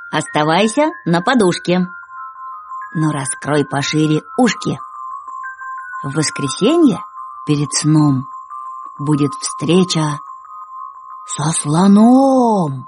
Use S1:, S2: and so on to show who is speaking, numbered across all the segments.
S1: оставайся на подушке, но раскрой пошире ушки. В воскресенье перед сном будет встреча со слоном.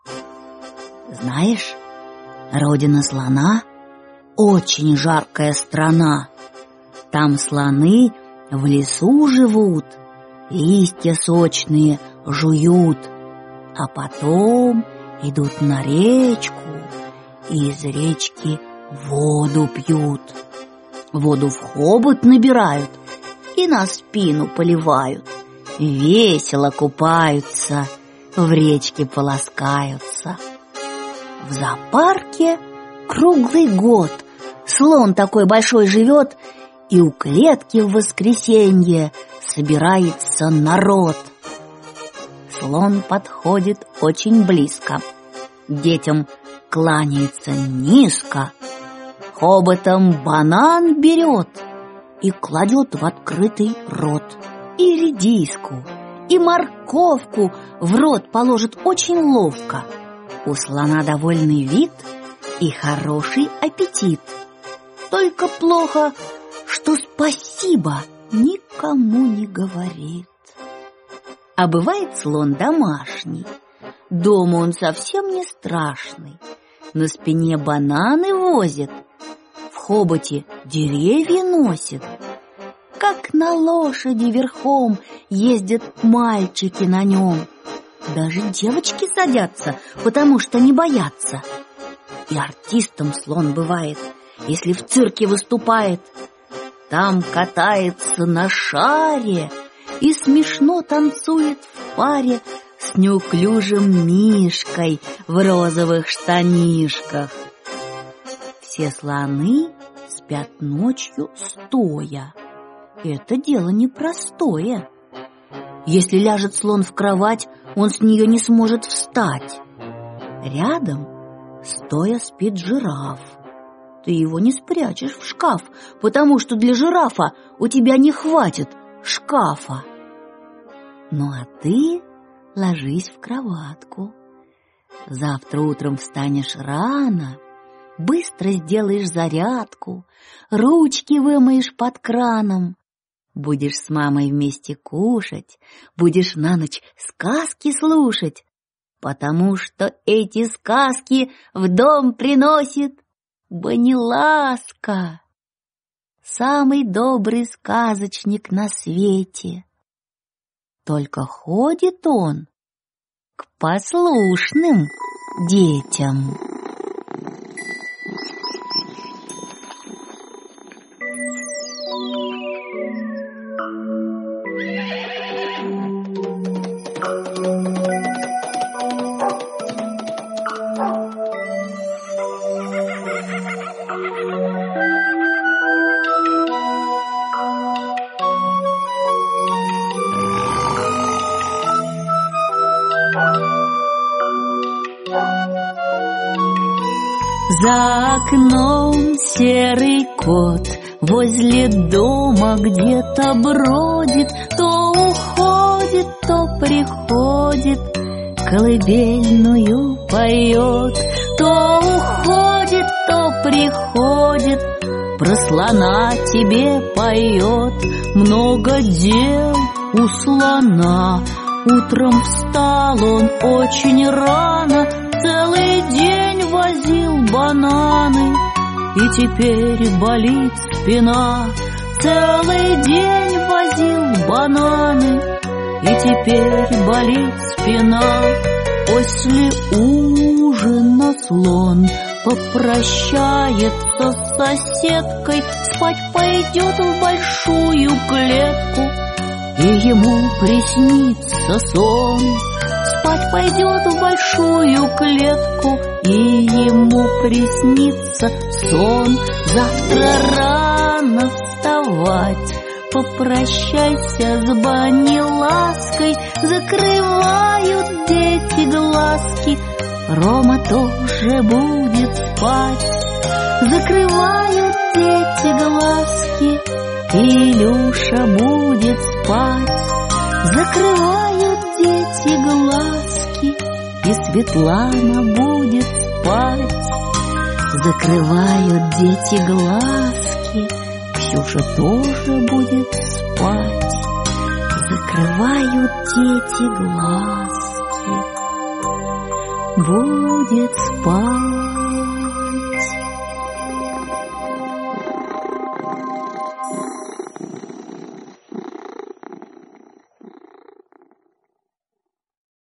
S1: Знаешь, родина слона — очень жаркая страна. Там слоны в лесу живут, листья сочные жуют, а потом идут на речку и из речки воду пьют. Воду в хобот набирают и на спину поливают. Весело купаются, в речке полоскаются. В зоопарке круглый год слон такой большой живет, и у клетки в воскресенье собирается народ. Слон подходит очень близко, детям кланяется низко, хоботом банан берет и кладет в открытый рот. И редиску, и морковку в рот положит очень ловко. У слона довольный вид и хороший аппетит. Только плохо, что спасибо никому не говорит. А бывает слон домашний. Дома он совсем не страшный. На спине бананы возит, в хоботе деревья носит. Как на лошади верхом ездят мальчики на нем. Даже девочки садятся, потому что не боятся. И артистом слон бывает, если в цирке выступает. Там катается на шаре и смешно танцует в паре с неуклюжим мишкой в розовых штанишках. Все слоны спят ночью стоя. Это дело непростое. Если ляжет слон в кровать, он с нее не сможет встать. Рядом стоя спит жираф. Ты его не спрячешь в шкаф, потому что для жирафа у тебя не хватит шкафа. Ну а ты ложись в кроватку. Завтра утром встанешь рано, быстро сделаешь зарядку, ручки вымоешь под краном. Будешь с мамой вместе кушать, будешь на ночь сказки слушать, потому что эти сказки в дом приносит Баниласка, самый добрый сказочник на свете. Только ходит он к послушным детям.
S2: За окном серый кот возле дома где-то бродит, то уходит, то приходит, колыбельную поет, то уходит, то приходит, про слона тебе поет. Много дел у слона, утром встал он очень рано, целый день возил бананы, и теперь болит спина. Целый день возил бананы, и теперь болит спина. После ужина слон попрощается с соседкой, спать пойдет в большую клетку, и ему приснится сон. Спать пойдет в большую клетку, и ему приснится сон. Завтра рано вставать, попрощайся с Банилаской. Закрывают дети глазки, Рома тоже будет спать. Закрывают дети глазки, Илюша будет спать. Закрывают дети глазки, и Светлана будет спать. спать. Закрывают дети глазки, Ксюша тоже будет спать. Закрывают дети глазки, будет спать.